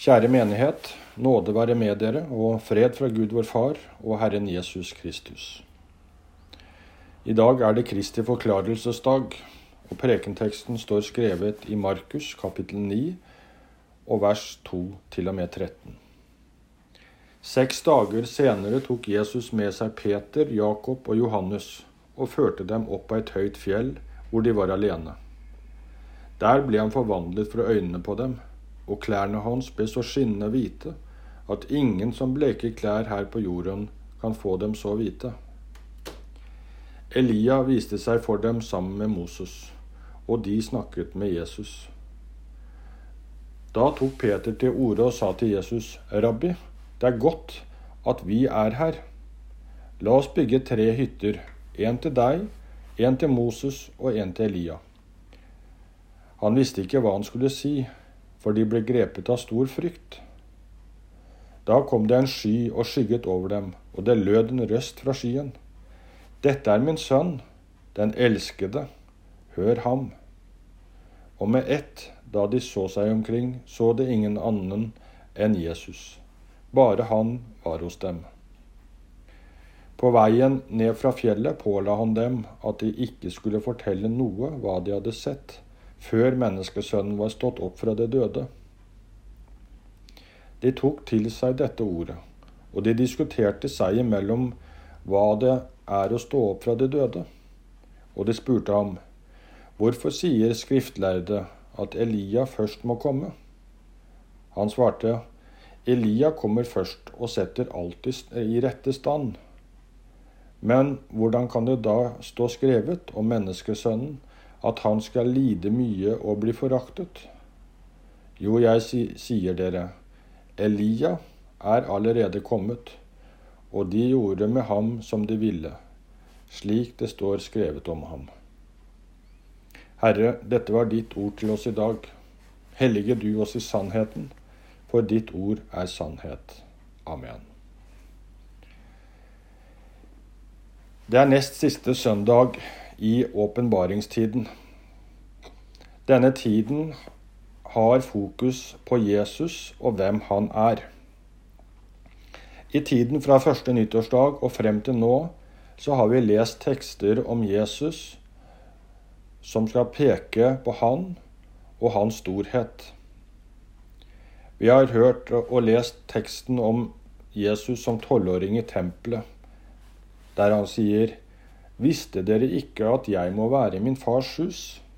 Kjære menighet, nåde være med dere, og fred fra Gud vår Far og Herren Jesus Kristus. I dag er det Kristi forklarelsesdag, og prekenteksten står skrevet i Markus kapittel 9 og vers 2-13. 6 dager senere tok Jesus med seg Peter, Jakob og Johannes og førte dem opp på et høyt fjell hvor de var alene. Der ble han forvandlet for øynene på dem, og klærne hans ble så skinnende hvite at ingen som bleker klær her på jorden kan få dem så hvite. Elia viste seg for dem sammen med Moses, og de snakket med Jesus. Da tok Peter til orde og sa til Jesus, «Rabbi, det er godt at vi er her. La oss bygge 3 hytter, en til deg, en til Moses og en til Elia.» Han visste ikke hva han skulle si, for de ble grepet av stor frykt. Da kom det en sky og skygget over dem, og det lød en røst fra skyen. «Dette er min sønn, den elskede, hør ham.» Og med ett, da de så seg omkring, så det ingen annen enn Jesus. Bare han var hos dem. På veien ned fra fjellet påla han dem at de ikke skulle fortelle noe hva de hadde sett, før menneskesønnen var stått opp fra det døde. De tok til seg dette ordet, og de diskuterte seg imellom hva det er å stå opp fra det døde. Og de spurte ham, «Hvorfor sier skriftlærde at Elia først må komme?» Han svarte, «Elia kommer først og setter alt i rette stand. Men hvordan kan det da stå skrevet om menneskesønnen at han skal lide mye og bli foraktet? Jo, jeg sier dere, Elia er allerede kommet, og de gjorde med ham som de ville, slik det står skrevet om ham. Herre, dette var ditt ord til oss i dag. Hellige du oss i sannheten, for ditt ord er sannhet. Amen. Det er nest siste søndag i åpenbaringstiden. Denne tiden har fokus på Jesus og hvem han er. I tiden fra første nyttårsdag og frem til nå, så har vi lest tekster om Jesus som skal peke på han og hans storhet. Vi har hørt og lest teksten om Jesus som 12-åring i tempelet, der han sier, «Visste dere ikke at jeg må være i min fars hus?»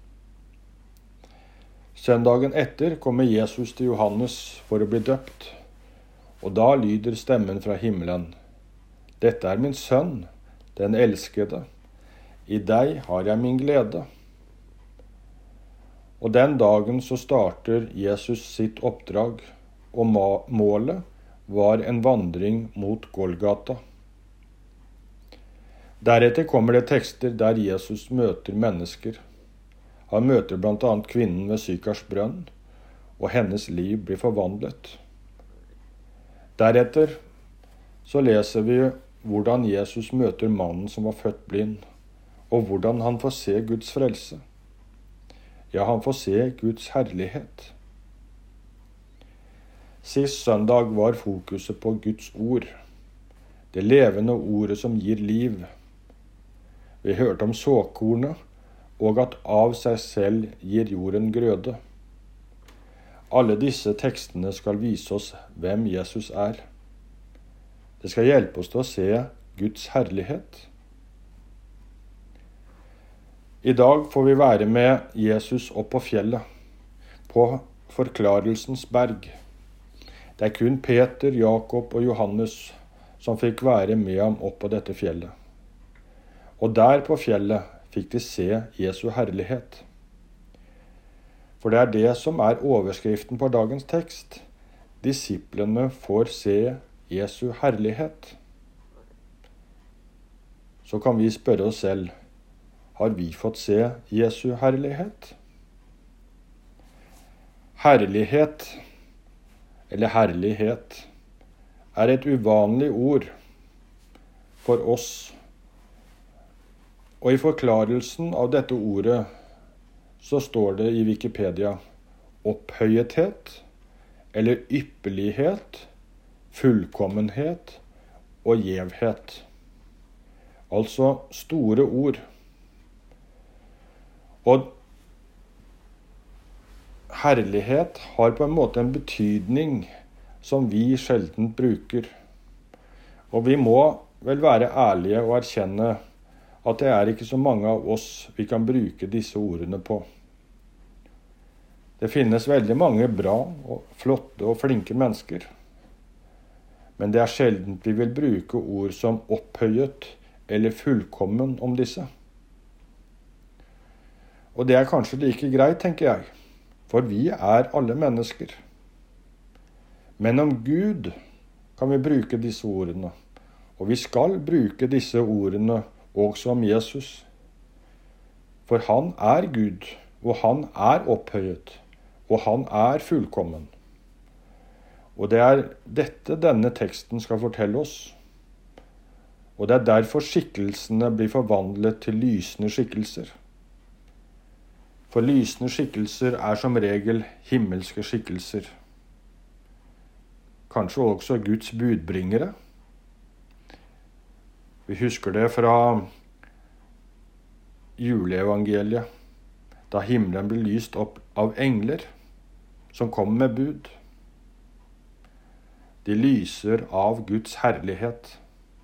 Søndagen etter kommer Jesus til Johannes for å bli døpt, og da lyder stemmen fra himmelen, «Dette er min sønn, den elskede. I deg har jeg min glede.» Og den dagen så starter Jesus sitt oppdrag, og målet var en vandring mot Golgata. Deretter kommer det tekster der Jesus møter mennesker. Han møter blant annet kvinnen ved Sykars brønn, og hennes liv blir forvandlet. Deretter så leser vi hvordan Jesus møter mannen som var født blind, og hvordan han får se Guds frelse. Ja, han får se Guds herlighet. Sist søndag var fokuset på Guds ord, det levende ordet som gir liv. Vi hørte om såkornet, og at av seg selv gir jorden grøde. Alle disse tekstene skal vise oss hvem Jesus er. Det skal hjelpe oss til å se Guds herlighet. I dag får vi være med Jesus opp på fjellet, på forklarelsens berg. Det er kun Peter, Jakob og Johannes som fikk være med ham opp på dette fjellet. Og der på fjellet fikk de se Jesu herlighet. For det er det som er overskriften på dagens tekst. Disiplene får se Jesu herlighet. Så kan vi spørre oss selv, har vi fått se Jesu herlighet? Herlighet, eller herlighet, er et uvanlig ord for oss. Og i forklarelsen av dette ordet så står det i Wikipedia opphøyethet eller ypperlighet, fullkommenhet og gjevhet. Altså store ord. Og herlighet har på en måte en betydning som vi sjelden bruker. Og vi må vel være ærlige og erkjenne at det er ikke så mange av oss vi kan bruke disse ordene på. Det finnes veldig mange bra og flotte og flinke mennesker. Men det er sjelden vi vil bruke ord som opphøyet eller fullkommen om disse. Og det er kanskje like greit, tenker jeg, for vi er alle mennesker. Men om Gud kan vi bruke disse ordene, og vi skal bruke disse ordene også om Jesus. For han er Gud, og han er opphøyet, og han er fullkommen. Og det er dette denne teksten skal fortelle oss. Og det er derfor skikkelsene blir forvandlet til lysende skikkelser. For lysende skikkelser er som regel himmelske skikkelser. Kanskje også Guds budbringere. Vi husker det fra juleevangeliet, da himmelen ble lyst opp av engler som kom med bud. De lyser av Guds herlighet.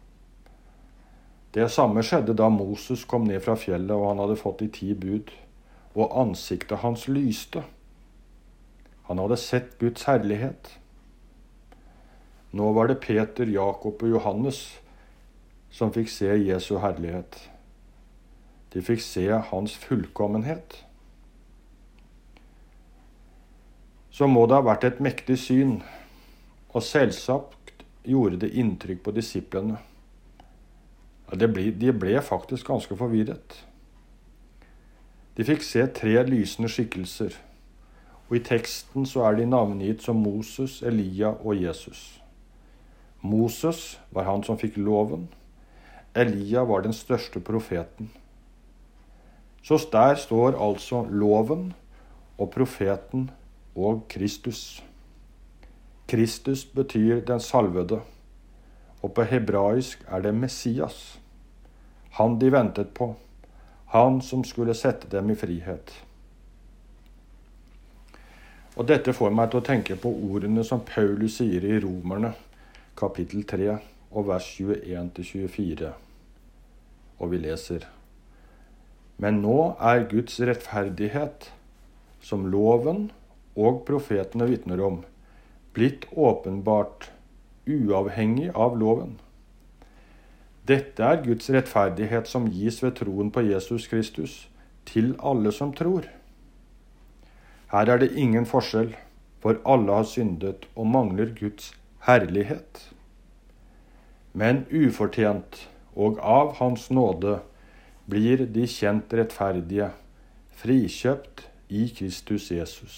Det samme skjedde da Moses kom ned fra fjellet og han hadde fått de 10 bud, og ansiktet hans lyste. Han hadde sett Guds herlighet. Nå var det Peter, Jakob og Johannes som fikk se Jesu herlighet. De fikk se hans fullkommenhet. Så må det ha vært et mektig syn, og selvsagt gjorde det inntrykk på disiplene. Ja, de ble faktisk ganske forvirret. De fikk se 3 lysende skikkelser, og i teksten så er de navngitt som Moses, Elia og Jesus. Moses var han som fikk loven. Elia var den største profeten. Så der står altså loven og profeten og Kristus. Kristus betyr den salvede, og på hebraisk er det Messias. Han de ventet på, han som skulle sette dem i frihet. Og dette får meg til å tenke på ordene som Paulus sier i Romerne, kapittel 3, og vers 21-24. Og vi leser: Men nå er Guds rettferdighet, som loven og profetene vitner om, blitt åpenbart uavhengig av loven. Dette er Guds rettferdighet som gis ved troen på Jesus Kristus til alle som tror. Her er det ingen forskjell, for alle har syndet og mangler Guds herlighet. Men ufortjent og av hans nåde blir de kjent rettferdige, frikjøpt i Kristus Jesus.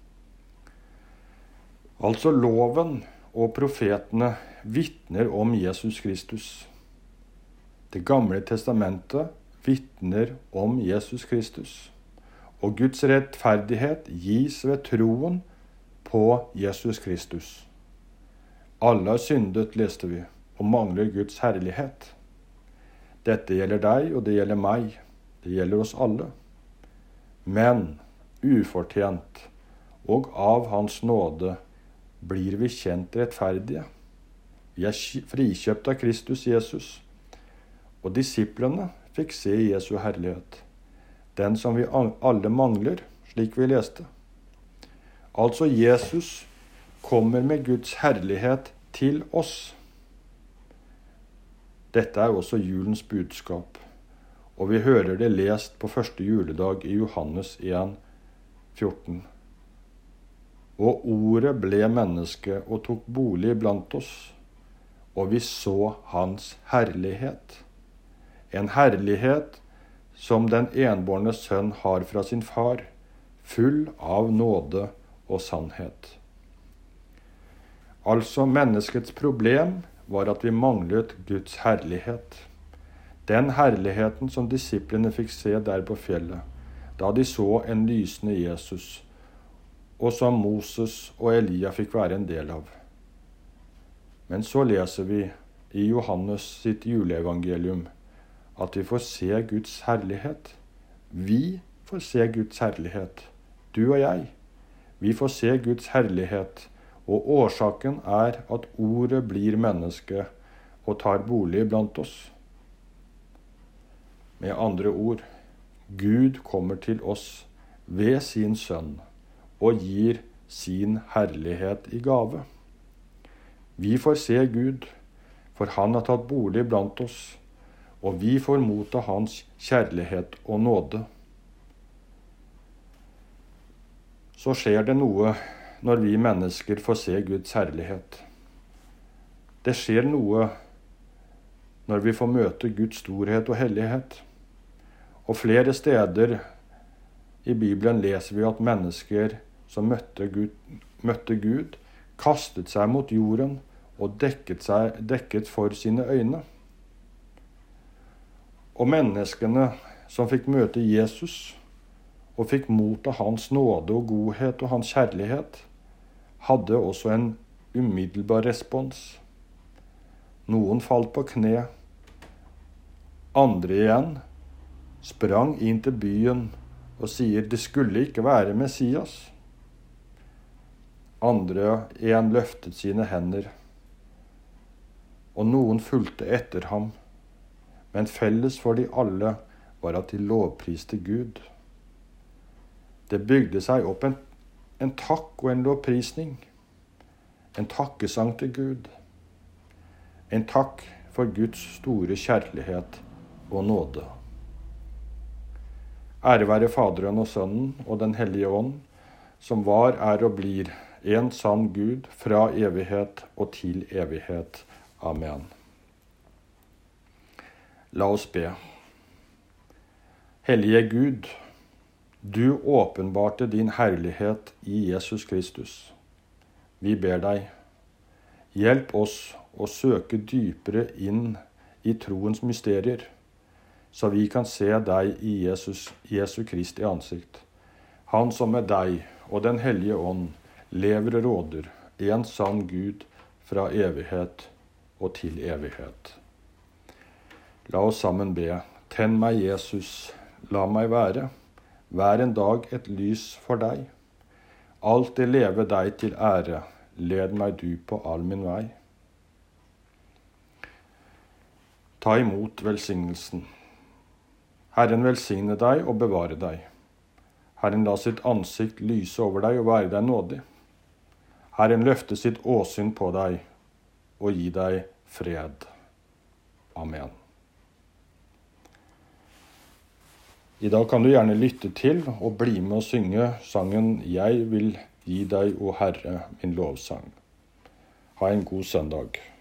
Altså loven og profetene vitner om Jesus Kristus. Det gamle testamentet vitner om Jesus Kristus. Og Guds rettferdighet gis ved troen på Jesus Kristus. Alle har syndet, leste vi, og mangler Guds herlighet. Dette gjelder deg, og det gjelder meg. Det gjelder oss alle. Men ufortjent og av hans nåde blir vi kjent rettferdige. Vi er frikjøpt av Kristus Jesus, og disiplene fikk se Jesu herlighet, den som vi alle mangler, slik vi leste. Altså Jesus kommer med Guds herlighet til oss. Dette er også julens budskap, og vi hører det lest på første juledag i Johannes 1, 14. Og ordet ble menneske og tok bolig blant oss, og vi så hans herlighet. En herlighet som den enbårne sønn har fra sin far, full av nåde og sannhet. Altså menneskets problem var at vi manglet Guds herlighet. Den herligheten som disiplene fikk se der på fjellet, da de så en lysende Jesus, og som Moses og Elia fikk være en del av. Men så leser vi i Johannes sitt juleevangelium at vi får se Guds herlighet. Vi får se Guds herlighet, du og jeg. Vi får se Guds herlighet, og årsaken er at ordet blir menneske og tar bolig blant oss. Med andre ord, Gud kommer til oss ved sin sønn og gir sin herlighet i gave. Vi får se Gud, for han har tatt bolig blant oss, og vi får motta hans kjærlighet og nåde. Så skjer det noe når vi mennesker får se Guds herlighet. Det skjer noe når vi får møte Guds storhet og hellighet. Og flere steder i Bibelen leser vi at mennesker som møtte Gud, kastet seg mot jorden og dekket for sine øyne. Og menneskene som fikk møte Jesus og fikk motta hans nåde og godhet og hans kjærlighet, hadde også en umiddelbar respons. Noen falt på kne, andre igjen sprang inn til byen og sier det skulle ikke være Messias. Andre igjen løftet sine hender, og noen fulgte etter ham, men felles for de alle var at de lovpriste Gud. Det bygde seg opp en takk og en lovprisning, en takkesang til Gud, en takk for Guds store kjærlighet og nåde. Ære være Faderen og Sønnen og Den hellige ånd, som var, er og blir en sann Gud fra evighet og til evighet. Amen. La oss be. Hellige Gud, du åpenbarte din herlighet i Jesus Kristus. Vi ber deg, hjelp oss å søke dypere inn i troens mysterier, så vi kan se deg i Jesu Kristi ansikt. Han som med deg og Den hellige ånd lever og råder, en sann Gud fra evighet og til evighet. La oss sammen be. Tenn meg, Jesus, la meg være, hver en dag et lys for deg. Alltid leve deg til ære, led meg du på all min vei. Ta imot velsignelsen. Herren velsigne deg og bevare deg. Herren la sitt ansikt lyse over deg og være deg nådig. Herren løfte sitt åsyn på deg og gi deg fred. Amen. I dag kan du gjerne lytte til og bli med å synge sangen «Jeg vil gi deg, o Herre, min lovsang». Ha en god søndag.